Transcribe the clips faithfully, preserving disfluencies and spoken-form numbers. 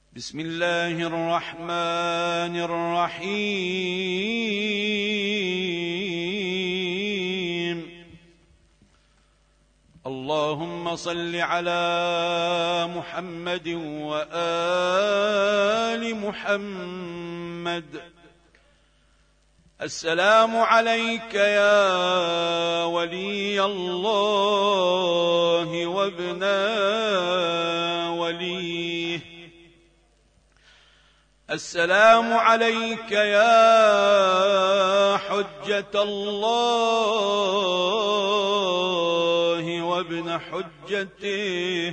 بسم الله الرحمن الرحيم. اللهم صل على محمد وآل محمد. السلام عليك يا ولي الله وابن وليه. السلام عليك يا حجة الله وابن حجته.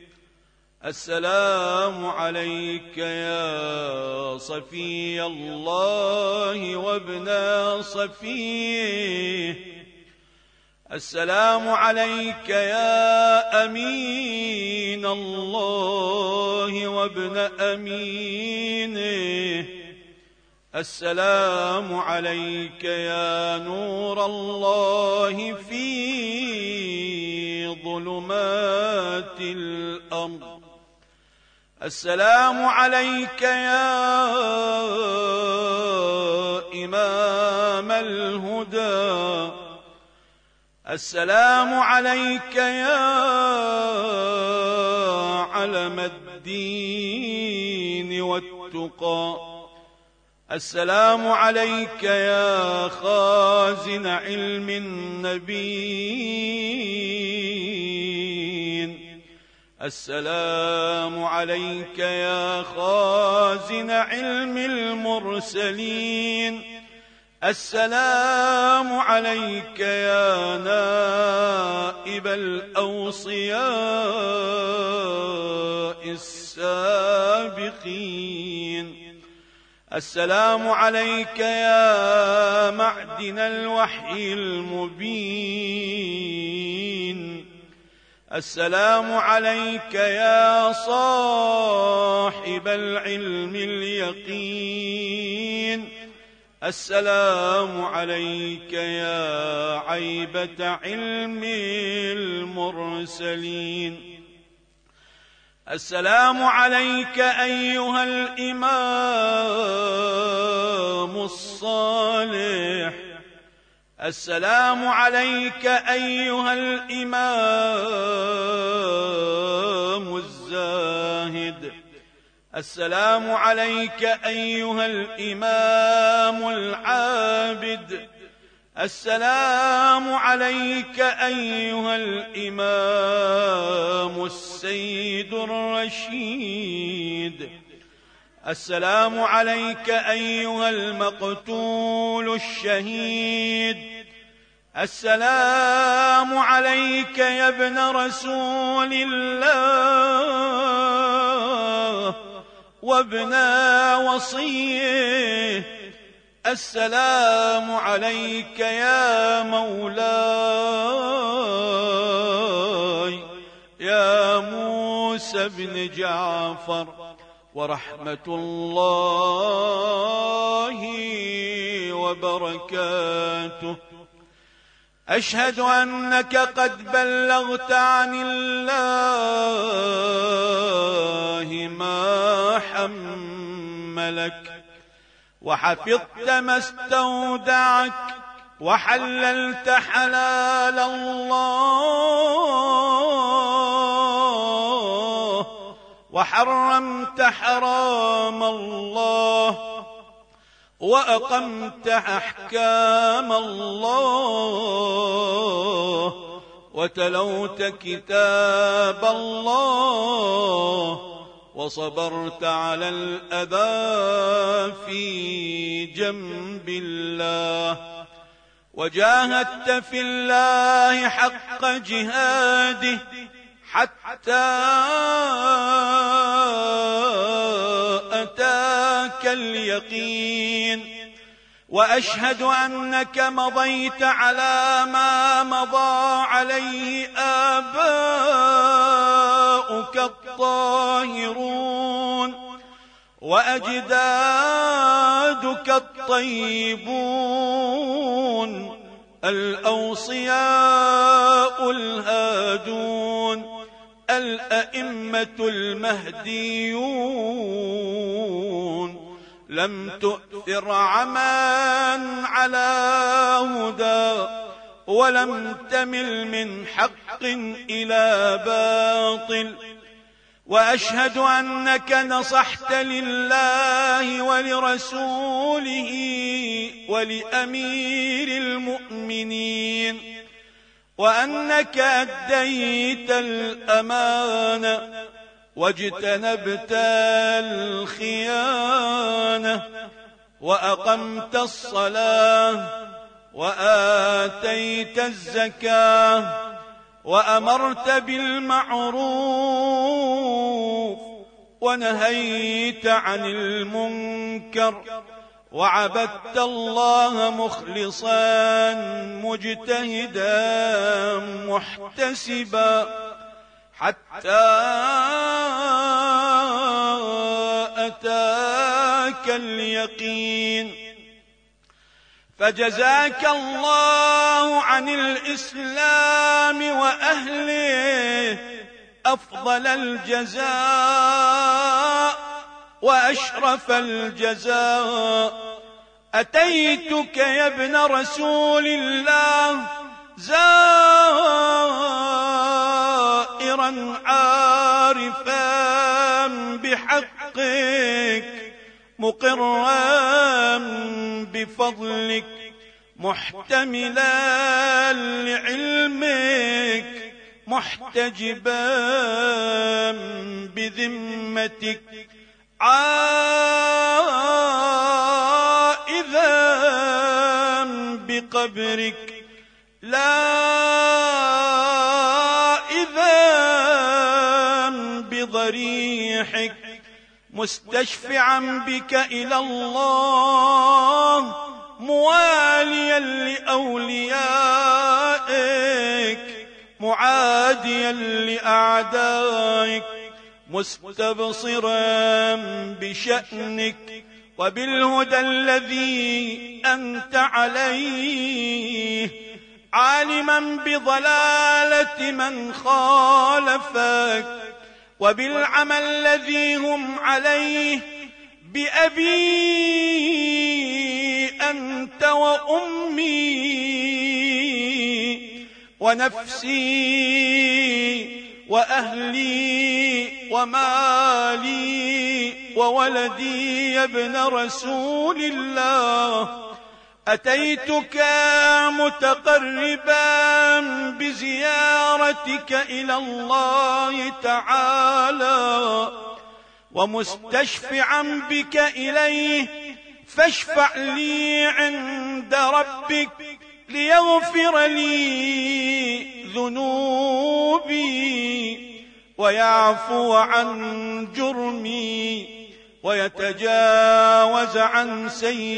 السلام عليك يا صفي الله وابن صفيه. السلام عليك يا أمين الله وابن أمينه. السلام عليك يا نور الله في ظلمات الأرض. السلام عليك يا إمام الهدى. السلام عليك يا علم الدين والتقى. السلام عليك يا خازن علم النبيين. السلام عليك يا خازن علم المرسلين. السلام عليك يا نائب الأوصياء السابقين. السلام عليك يا معدن الوحي المبين. السلام عليك يا صاحب العلم اليقين. السلام عليك يا عيبة علم المرسلين. السلام عليك أيها الإمام الصالح. السلام عليك أيها الإمام الزاهد. السلام عليك أيها الإمام العابد. السلام عليك أيها الإمام السيد الرشيد. السلام عليك أيها المقتول الشهيد. السلام عليك يا ابن رسول الله وابن وصيه. السلام عليك يا مولاي يا موسى بن جعفر ورحمة الله وبركاته. أشهد أنك قد بلغت عن الله ما حملك، وحفظت ما استودعك، وحللت حلال الله، وحرمت حرام الله، وأقمت أحكام الله، وتلوت كتاب الله، وصبرت على الأذى في جنب الله، وجاهدت في الله حق جهاده حتى أتاك اليقين. وأشهد أنك مضيت على ما مضى عليه آباؤك الطاهرون وأجدادك الطيبون الأوصياء الهادون الأئمة المهديون لم تؤثر عمى على هدى، ولم تمل من حق إلى باطل. وأشهد أنك نصحت لله ولرسوله ولأمير المؤمنين، وأنك أديت الأمانة واجتنبت الخيانة، وأقمت الصلاة وآتيت الزكاة، وأمرت بالمعروف ونهيت عن المنكر، وعبدت الله مخلصا مجتهدا محتسبا حتى أتاك اليقين. فجزاك الله عن الإسلام وأهله أفضل الجزاء وأشرف الجزاء. أتيتك يا ابن رسول الله زائرا عارفا بحقك، مقرا بفضلك، محتملا لعلمك، محتجبا بذمتك، عائذا بقبرك، لائذا بضريحك، مستشفعا بك إلى الله، مواليا لأوليائك، معاديا لأعدائك، مستبصرا بشأنك وبالهدى الذي أنت عليه، عالما بضلالة من خالفك وبالعمى الذي هم عليه. بأبي أنت وأمي ونفسي وأهلي ومالي وولدي يا ابن رسول الله، أتيتك متقربا بزيارتك إلى الله تعالى، ومستشفعا بك إليه، فاشفع لي عند ربك ليغفر لي ذنوبي ويعفو عن جرمي ويتجاوز عن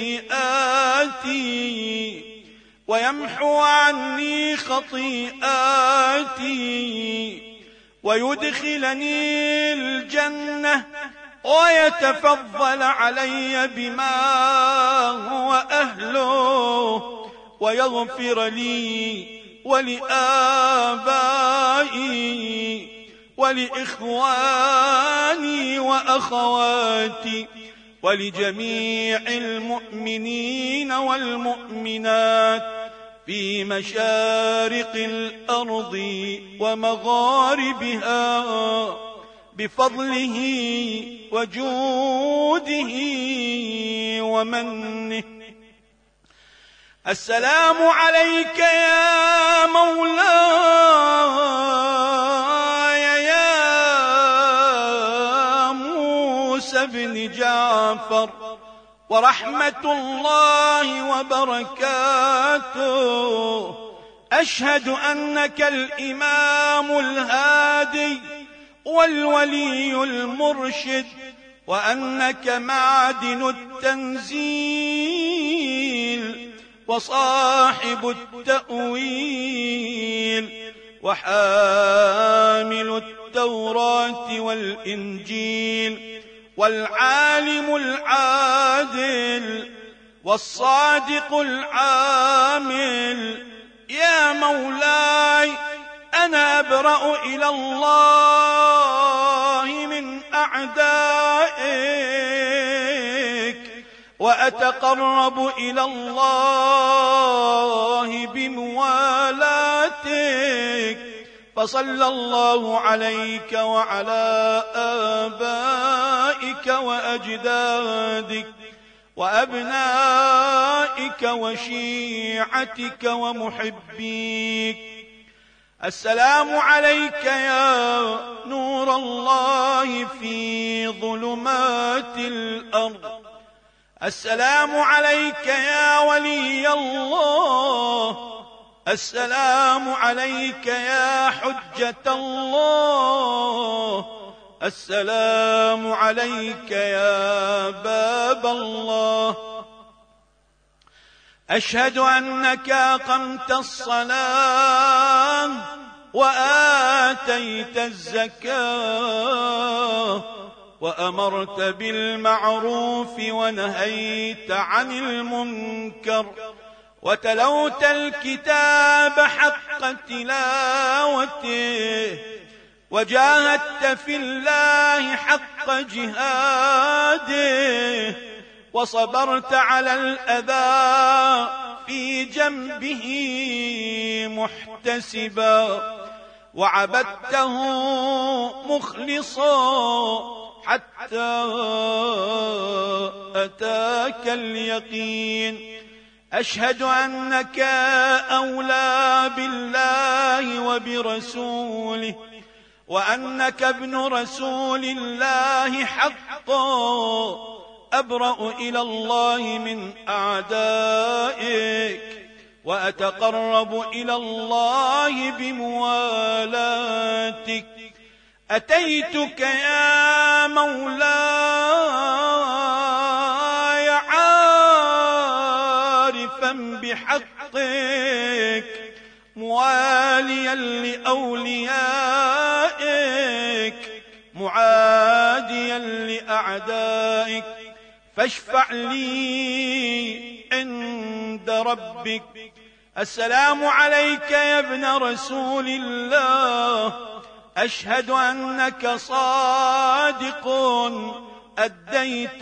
سيئاتي ويمحو عني خطيئاتي ويدخلني الجنة ويتفضل علي بما هو أهله ويغفر لي ولآبائي ولإخواني وأخواتي ولجميع المؤمنين والمؤمنات في مشارق الأرض ومغاربها بفضله وجوده ومنه. السلام عليك يا مولاي يا موسى بن جعفر، ورحمة الله وبركاته. أشهد أنك الإمام الهادي والولي المرشد، وأنك معدن التنزيل وصاحب التأويل وحامل التوراة والإنجيل والعالم العادل والصادق العامل. يا مولاي أنا أبرأ إلى الله من أعدائك وأتقرب إلى الله بموالاتك، فصلى الله عليك وعلى آبائك وأجدادك وأبنائك وشيعتك ومحبيك. السلام عليك يا نور الله في ظلمات الأرض. السلام عليك يا ولي الله. السلام عليك يا حجة الله. السلام عليك يا باب الله. أشهد أنك أقمت الصلاة وآتيت الزكاة وأمرت بالمعروف ونهيت عن المنكر وتلوت الكتاب حق تلاوته وجاهدت في الله حق جهاده وصبرت على الأذى في جنبه محتسبا وعبدته مخلصا حتى أتاك اليقين. أشهد أنك أولى بالله وبرسوله وأنك ابن رسول الله حقا، أبرأ إلى الله من أعدائك وأتقرب إلى الله بموالاتك. أتيتك يا مولاي عارفا بحقك مواليا لأوليائك معاديا لأعدائك، فاشفع لي عند ربك. السلام عليك يا ابن رسول الله. أشهد أنك صادق أديت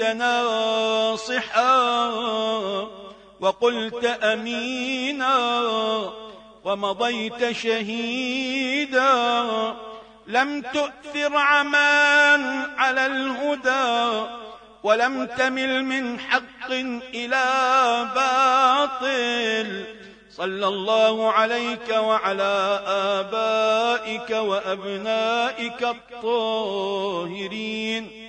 ناصحا وقلت أمينا ومضيت شهيدا، لم تؤثر عمان على الهدى ولم تمل من حق إلى باطل. صلى الله عليك وعلى آبائك وأبنائك الطاهرين.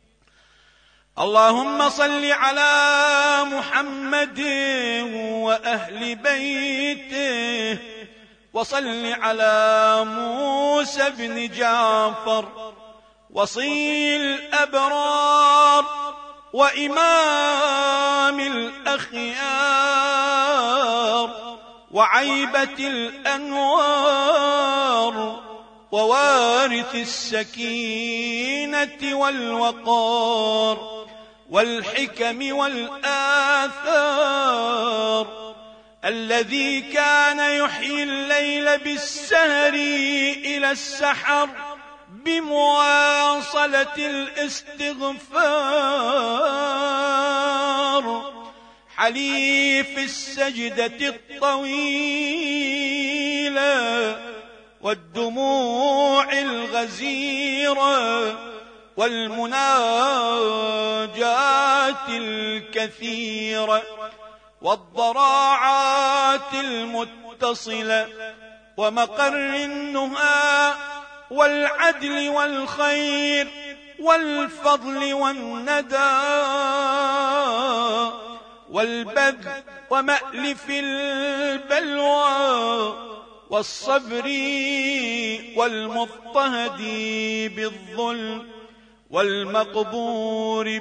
اللهم صل على محمد وأهل بيته، وصل على موسى بن جعفر وصي الأبرار وإمام الأخيار وعيبة الأنوار ووارث السكينة والوقار والحكم والآثار، الذي كان يحيي الليل بالسهر إلى السحر بمواصلة الاستغفار، حليف السجدة الطويلة والدموع الغزيرة والمناجات الكثيرة والضراعات المتصلة ومقر النهى والعدل والخير والفضل والندى والبذل ومألف البلوى والصبر والمضطهد بالظلم والمقبور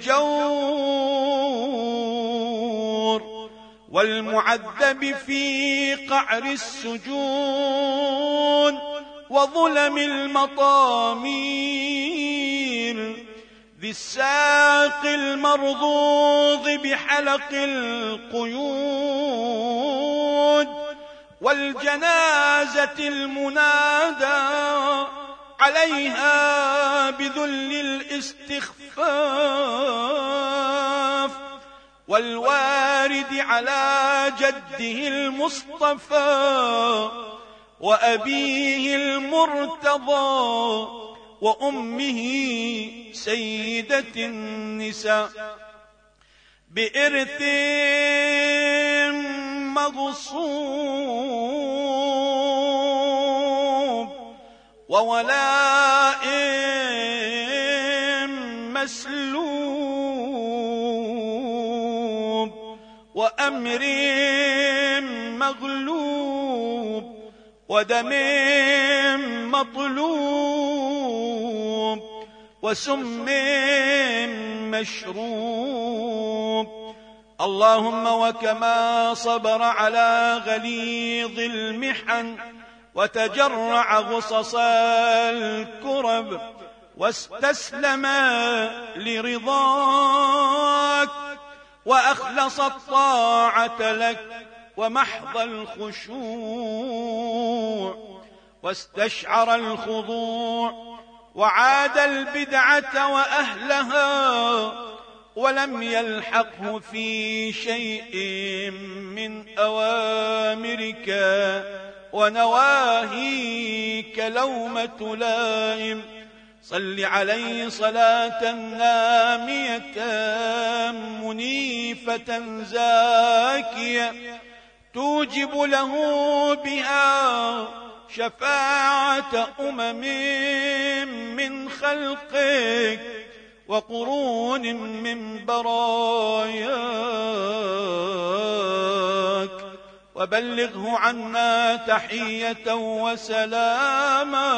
بالجور والمعذب في قعر السجون وظلم المطامير، ذي الساق المرضوض بحلق القيود والجنازة المنادى عليها بذل الاستخفاف، والوارد على جده المصطفى وأبيه المرتضى وأمه سيدة النساء بإرث مغصوب وولاء مسلوب وأمر مغلوب ودم مطلوب وسم مشروب. اللهم وكما صبر على غليظ المحن وتجرع غصص الكرب واستسلم لرضاك وأخلص الطاعة لك ومحض الخشوع واستشعر الخضوع وعاد البدعة وأهلها ولم يلحقه في شيء من أوامرك ونواهيك لومة لائم. صل عليه صلاة نامية منيفة زاكية توجب له بها شفاعة أمم من خلقك وقرون من براياك وبلغه عنا تحية وسلاما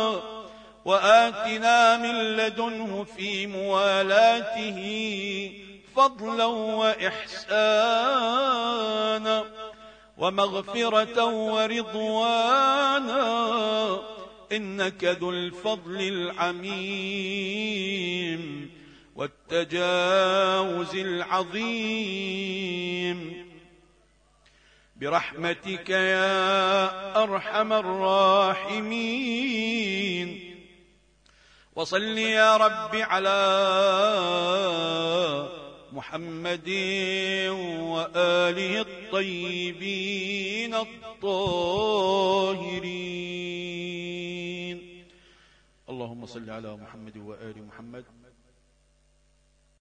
وآتنا من لدنه في موالاته فضلا وإحسانا ومغفرة ورضوانا إنك ذو الفضل العميم والتجاوز العظيم برحمتك يا أرحم الراحمين. وصل يا رب على محمد وآله الطيبين الطاهرين. اللهم صل على محمد وآل محمد